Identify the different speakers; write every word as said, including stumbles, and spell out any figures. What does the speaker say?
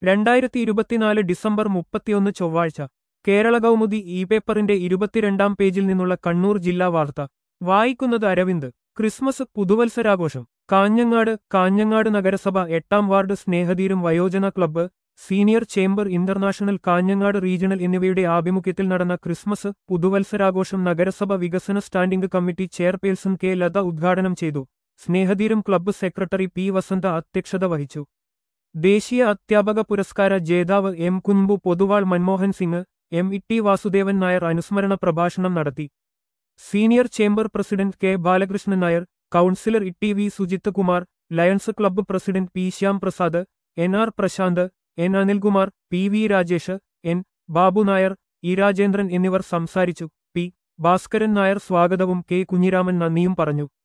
Speaker 1: രണ്ടായിരത്തി ഇരുപത്തിനാല് ഡിസംബർ മുപ്പത്തിയൊന്ന് ചൊവ്വാഴ്ച കേരള കൗമുദി ഇ പേപ്പറിന്റെ ഇരുപത്തിരണ്ടാം പേജിൽ നിന്നുള്ള കണ്ണൂർ ജില്ലാ വാർത്ത വായിക്കുന്നത് അരവിന്ദ്. ക്രിസ്മസ് പുതുവത്സരാഘോഷം കാഞ്ഞങ്ങാട് കാഞ്ഞങ്ങാട് നഗരസഭ എട്ടാം വാർഡ് സ്നേഹതീരം വയോജന club, senior chamber international Kanhangad regional എന്നിവയുടെ ആഭിമുഖ്യത്തിൽ നടന്ന ക്രിസ്മസ് പുതുവത്സരാഘോഷം നഗരസഭ വികസന standing committee chairperson K Latha ഉദ്ഘാടനം ചെയ്തു. Snehatheeram club secretary P Vasantha അധ്യക്ഷത വഹിച്ചു. ദേശീയ അധ്യാപക പുരസ്കാര ജേതാവ് M Kunpu Poduval Manmohan Singh, M E T Vasudevan Nair അനുസ്മരണ പ്രഭാഷണം നടത്തി. Senior chamber president K Balakrishnan Nair, councillor E T V Sujith Kumar, lions club president P Shyam Prasad, N R Prashanth, N Anilkumar, P V Rajesh, N Babu Nair, E Rajendran എന്നിവർ സംസാരിച്ചു. പി ഭാസ്കരൻ നായർ സ്വാഗതവും കെ കുഞ്ഞിരാമൻ നന്ദിയും പറഞ്ഞു.